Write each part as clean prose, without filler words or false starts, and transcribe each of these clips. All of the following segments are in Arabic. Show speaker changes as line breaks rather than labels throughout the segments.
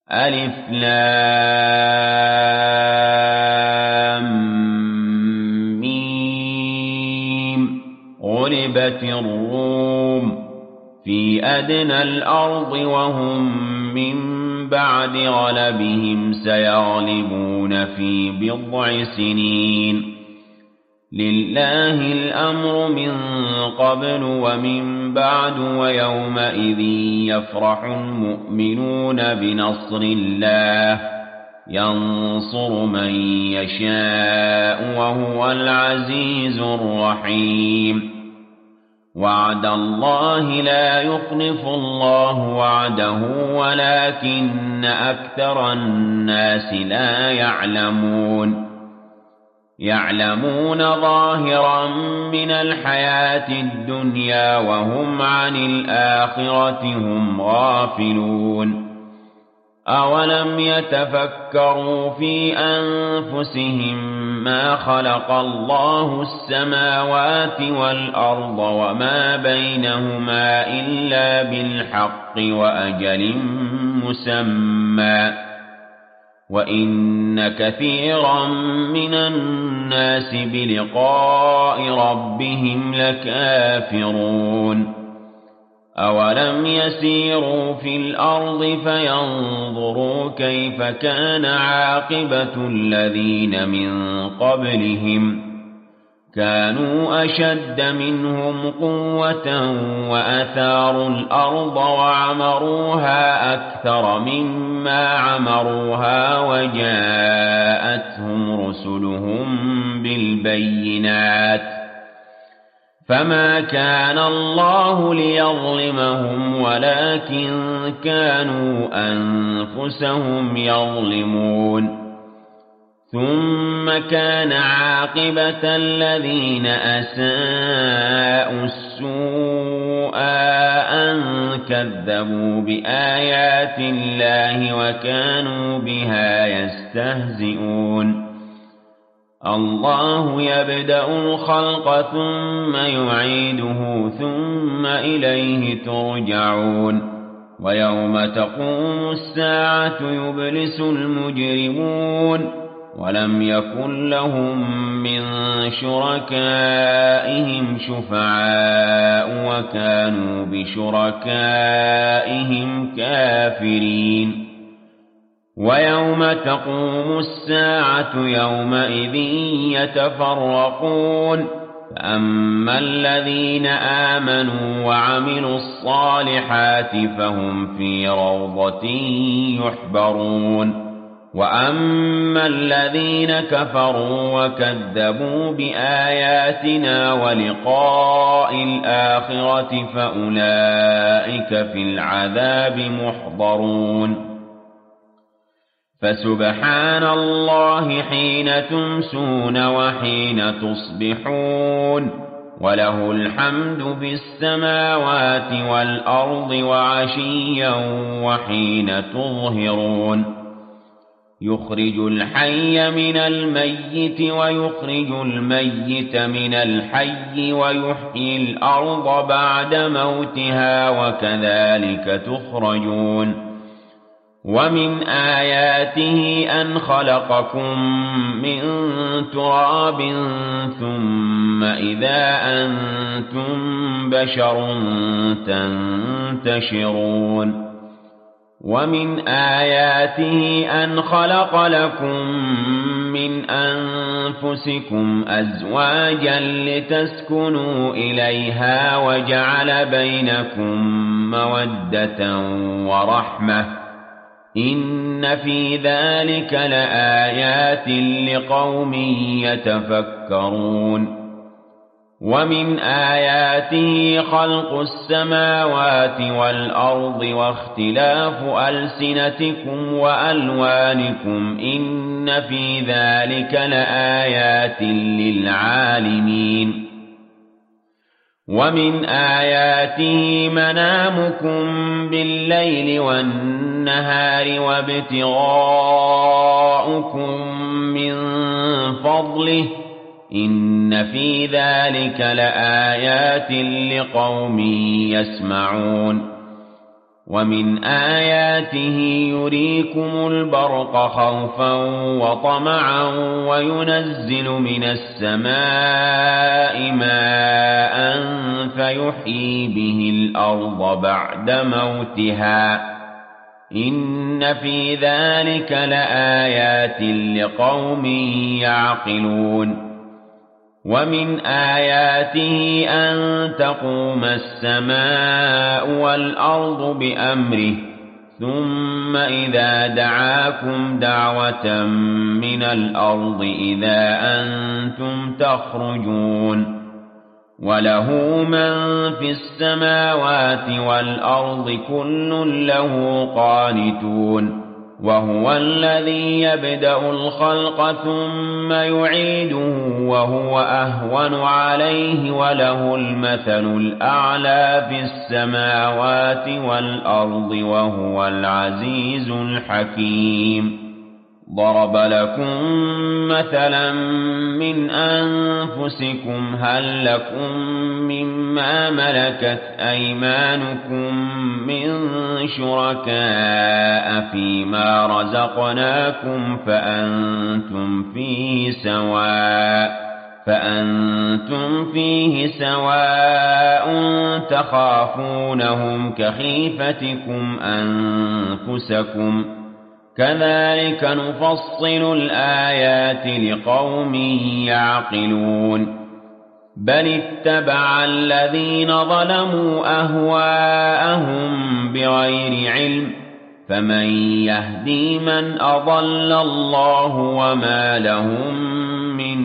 ألف لام ميم. غلبت الروم في أدنى الأرض وهم من بعد غلبهم سيغلبون في بضع سنين. لله الأمر من قبل ومن بعد ويومئذ يفرح المؤمنون بنصر الله ينصر من يشاء وهو العزيز الرحيم. وعد الله لا يخلف الله وعده ولكن أكثر الناس لا يعلمون. يعلمون ظاهرا من الحياة الدنيا وهم عن الآخرة هم غافلون. أولم يتفكروا في أنفسهم ما خلق الله السماوات والأرض وما بينهما إلا بالحق وأجل مسمى وإن كثيرا من الناس بلقاء ربهم لكافرون. أولم يسيروا في الأرض فينظروا كيف كان عاقبة الذين من قبلهم كانوا أشد منهم قوة وأثاروا الأرض وعمروها أكثر مما عمروها وجاءتهم رسلهم بالبينات فما كان الله ليظلمهم ولكن كانوا أنفسهم يظلمون. ثم كان عاقبة الذين أساءوا السوء أن كذبوا بآيات الله وكانوا بها يستهزئون. الله يبدأ الخلق ثم يعيده ثم إليه ترجعون. ويوم تقوم الساعة يبلس المجرمون ولم يكن لهم من شركائهم شفعاء وكانوا بشركائهم كافرين. ويوم تقوم الساعة يومئذ يتفرقون فأما الذين آمنوا وعملوا الصالحات فهم في روضة يحبرون. وأما الذين كفروا وكذبوا بآياتنا ولقاء الآخرة فأولئك في العذاب محضرون. فسبحان الله حين تمسون وحين تصبحون وله الحمد في السماوات والأرض وعشيا وحين تظهرون. يخرج الحي من الميت ويخرج الميت من الحي ويحيي الأرض بعد موتها وكذلك تخرجون. ومن آياته أن خلقكم من تراب ثم إذا أنتم بشر تنتشرون. ومن آياته أن خلق لكم من أنفسكم أزواجا لتسكنوا إليها وجعل بينكم مودة ورحمة إن في ذلك لآيات لقوم يتفكرون. ومن آياته خلق السماوات والأرض واختلاف ألسنتكم وألوانكم إن في ذلك لآيات للعالمين. ومن آياته منامكم بالليل والنهار وابتغاؤكم من فضله إن في ذلك لآيات لقوم يسمعون. ومن آياته يريكم البرق خوفا وطمعا وينزل من السماء ماء فيحيي به الأرض بعد موتها إن في ذلك لآيات لقوم يعقلون ومن آياته أن تقوم السماء والأرض بأمره ثم إذا دعاكم دعوة من الأرض إذا أنتم تخرجون وله من في السماوات والأرض كل له قانتون وهو الذي يبدأ الخلق ثم يعيده وهو أهون عليه وله المثل الأعلى في السماوات والأرض وهو العزيز الحكيم ضرب لكم مثلا من أنفسكم هل لكم مما ملكت أيمانكم من شركاء فيما رزقناكم فأنتم فيه سواء تخافونهم كخيفتكم أنفسكم كذلك نفصل الآيات لقوم يعقلون بل اتبع الذين ظلموا أهواءهم بغير علم فمن يهدي من أضل الله وما لهم من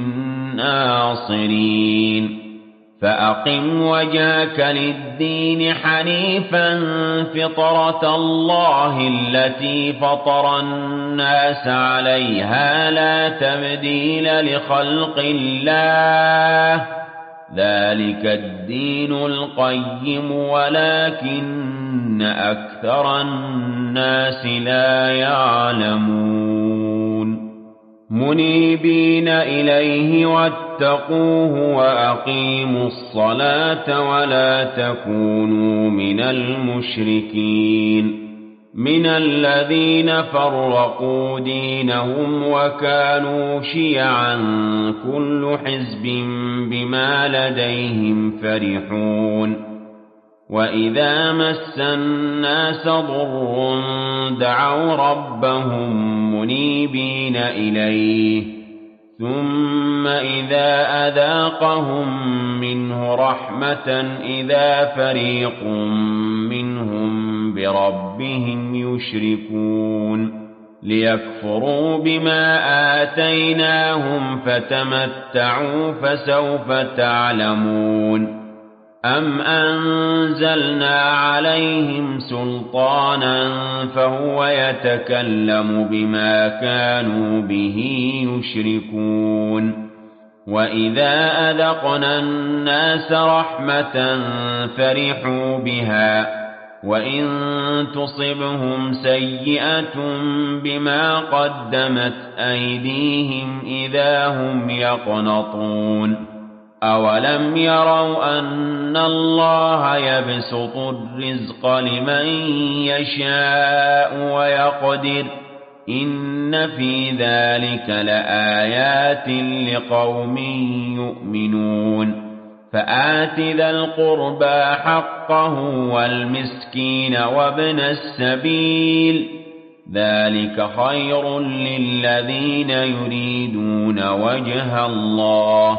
ناصرين فأقم وجهك للدين حنيفا فطرة الله التي فطر الناس عليها لا تبديل لخلق الله ذلك الدين القيم ولكن أكثر الناس لا يعلمون منيبين إليه واتقوه وأقيموا الصلاة ولا تكونوا من المشركين من الذين فرقوا دينهم وكانوا شيعا كل حزب بما لديهم فرحون وإذا مس الناس ضر دعوا ربهم منيبين إليه ثم إذا أذاقهم منه رحمة إذا فريق منهم بربهم يشركون ليكفروا بما آتيناهم فتمتعوا فسوف تعلمون أم أنزلنا عليهم سلطانا فهو يتكلم بما كانوا به يشركون وإذا أذقنا الناس رحمة فرحوا بها وإن تصبهم سيئة بما قدمت أيديهم إذا هم يقنطون أولم يروا أن الله يبسط الرزق لمن يشاء ويقدر إن في ذلك لآيات لقوم يؤمنون فآت ذا القربى حقه والمسكين وابن السبيل ذلك خير للذين يريدون وجه الله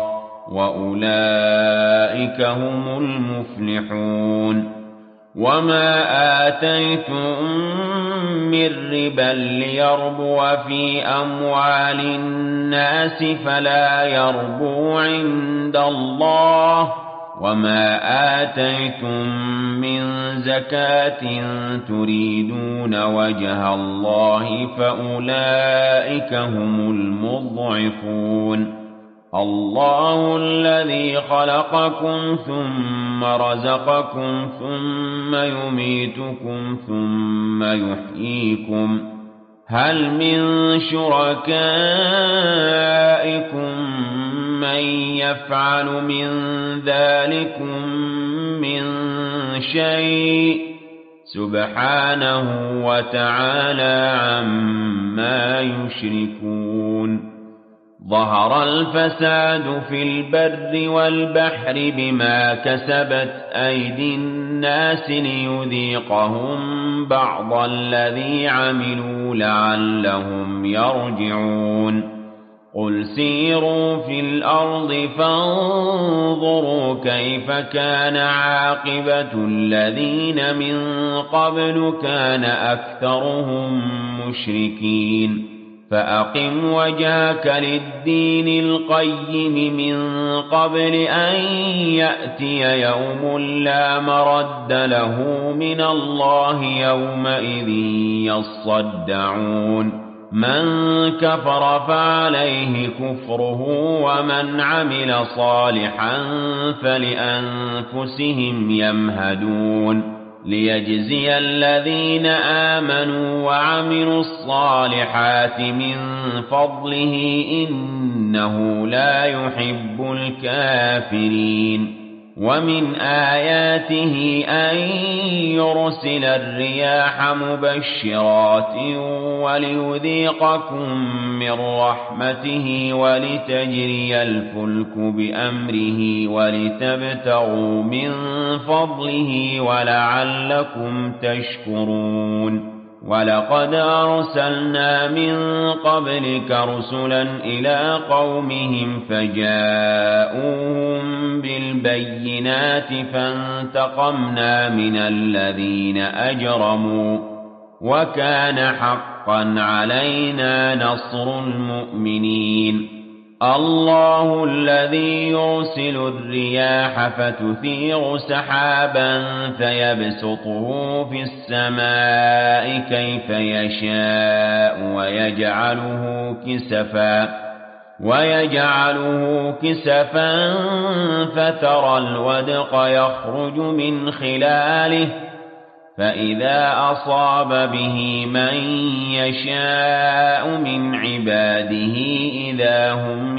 وأولئك هم المفلحون وما آتيتم من ربا ليربو في أموال الناس فلا يربو عند الله وما آتيتم من زكاة تريدون وجه الله فأولئك هم المضعفون الله الذي خلقكم ثم رزقكم ثم يميتكم ثم يحييكم هل من شركائكم من يفعل من ذلكم من شيء سبحانه وتعالى عما يشركون ظهر الفساد في البر والبحر بما كسبت أيدي الناس ليذيقهم بعض الذي عملوا لعلهم يرجعون قل سيروا في الأرض فانظروا كيف كان عاقبة الذين من قبل كان أكثرهم مشركين فأقم وجهك للدين القيم من قبل أن يأتي يوم لا مرد له من الله يومئذ يصدعون من كفر فعليه كفره ومن عمل صالحا فلأنفسهم يمهدون ليجزي الذين آمنوا وعملوا الصالحات من فضله إنه لا يحب الكافرين ومن آياته أن يرسل الرياح مبشرات وليذيقكم من رحمته ولتجري الفلك بأمره ولتبتغوا من فضله ولعلكم تشكرون ولقد أرسلنا من قبلك رسلا إلى قومهم فجاءوهم بالبينات فانتقمنا من الذين أجرموا وكان حقا علينا نصر المؤمنين الله الذي يرسل الرياح فتثير سحابا فيبسطه في السماء كيف يشاء ويجعله كسفا فترى الودق يخرج من خلاله فإذا أصاب به من يشاء من عباده إذا هم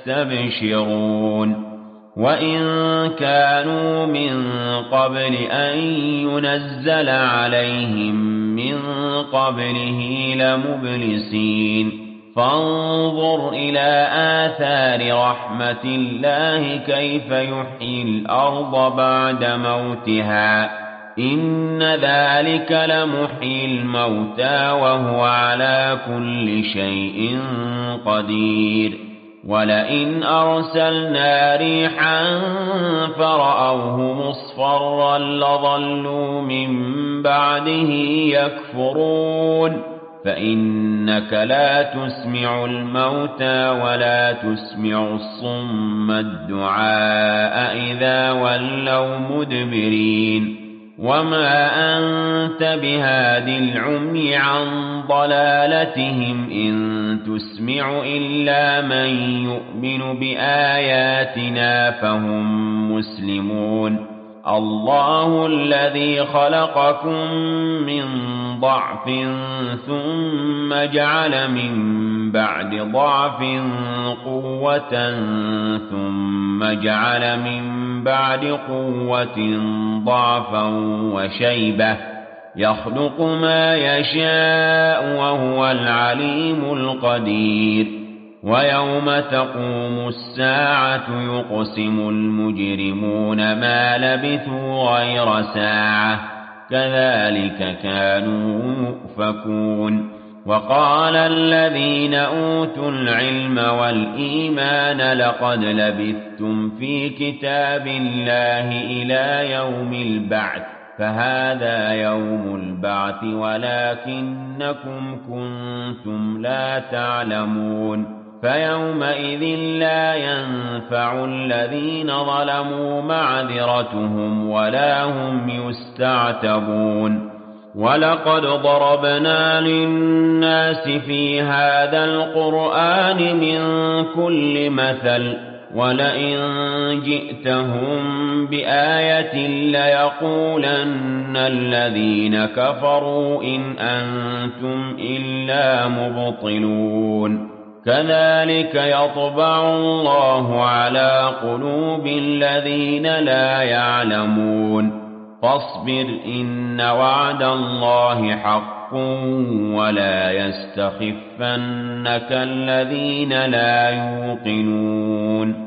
يستبشرون وإن كانوا من قبل أن ينزل عليهم من قبله لمبلسين فانظر إلى آثار رحمة الله كيف يحيي الأرض بعد موتها إن ذلك لمحيي الموتى وهو على كل شيء قدير ولئن أرسلنا ريحا فرأوه مصفرا لظلوا من بعده يكفرون فإنك لا تسمع الموتى ولا تسمع الصم الدعاء إذا ولوا مدبرين وما أنت بهاد العمي عن ضلالتهم إن تسمع إلا من يؤمن بآياتنا فهم مسلمون الله الذي خلقكم من ضعف ثم جعل من بعد ضعف قوة ثم جعل من بعد قوة ضعفا وشيبة يخلق ما يشاء وهو العليم القدير ويوم تقوم الساعة يقسم المجرمون ما لبثوا غير ساعة كذلك كانوا يؤفكون وقال الذين أوتوا العلم والإيمان لقد لبثتم في كتاب الله إلى يوم البعث فهذا يوم البعث ولكنكم كنتم لا تعلمون فيومئذ لا ينفع الذين ظلموا معذرتهم ولا هم يستعتبون ولقد ضربنا للناس في هذا القرآن من كل مثل ولئن جئتهم بآية ليقولن الذين كفروا إن أنتم إلا مبطلون كذلك يطبع الله على قلوب الذين لا يعلمون فاصبر إن وعد الله حق ولا يستخفنك الذين لا يوقنون